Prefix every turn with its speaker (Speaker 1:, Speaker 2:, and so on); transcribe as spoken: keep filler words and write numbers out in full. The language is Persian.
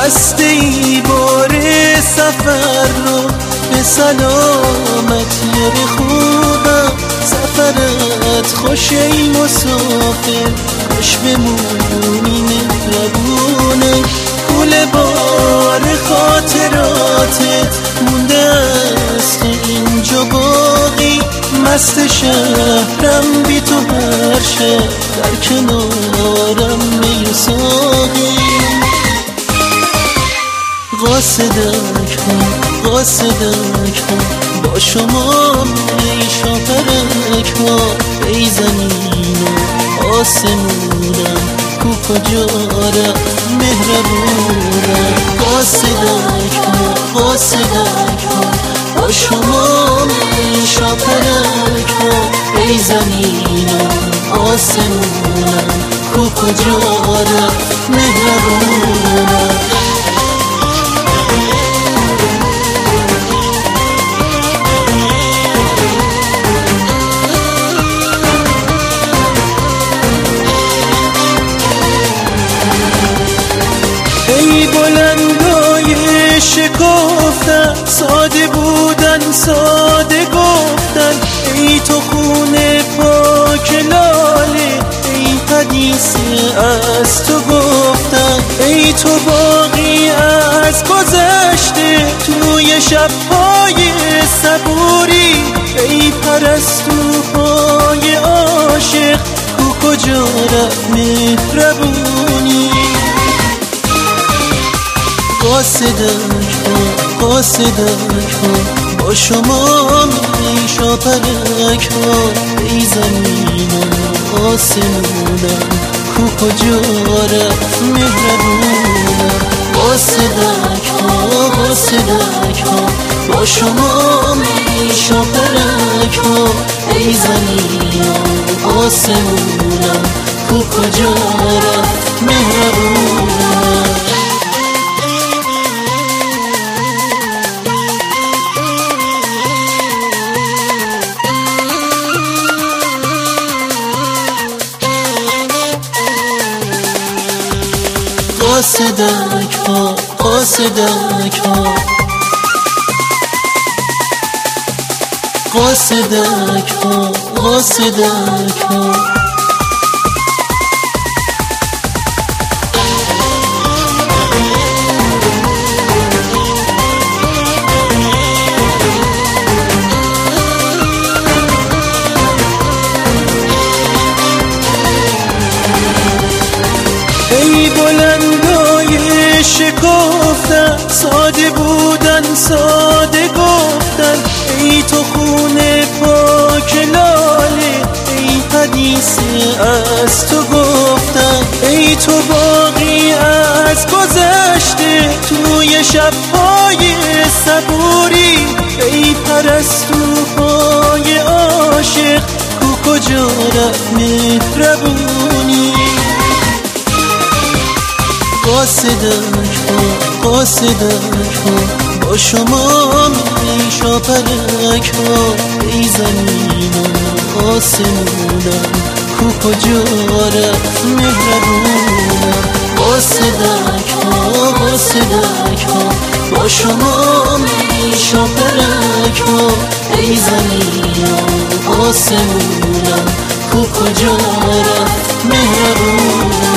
Speaker 1: بسته ای بار سفر رو به سلامتی خوبم. سفرت خوش ای مسافر، خوش بمونی مهربونه. پول بار خاطراتت مونده است اینجا باقی. مست شهرم بی تو هر شب در کنارم می و ساقی. قاصدک ها قاصدک ها با شما می شاپرک ها. ای زمین و آسمونم کو کجا رفت مهربونم. قاصدک ها قاصدک ها با شما می شاپرک ها. ای زمین و آسمونم کو کجا رفت مهربونم. ای بلندای شکفتن، ساده بودن ساده گفتن. ای تو خونه پاک لاله، ای حدیث از تو گفتن. ای تو باقی از گذشته توی شب‌های صبوری. ای پرستوهای عاشق کو کجا رفت مهربونی. قاصدک ها قاصدک ها با شما می شاپرک ها. ای زمین و آسمونم کو کجا رفت مهربونم. قاصدک ها قاصدک ها با شما می شاپرک ها. ای زمین و آسمونم کو کجا رفت مهربونم. قاصدک ها قاصدک ها قاصدک ها قاصدک ها. ای بلندای شکفتن، ساده بودن ساده گفتن. ای تو خونه پاک لاله، ای حدیث از تو گفتن. ای تو باقی از گذشته توی شب‌های صبوری. ای پرستوهای عاشق کو کجا رفت مهربونی. قاصدک ها قاصدک ها با شما می شاپرک ها. ای زمین و آسمونم کو کجا رفت مهربونم. قاصدک ها قاصدک ها با شما می شاپرک ها. ای زمین و آسمونم کو کجا رفت مهربونم.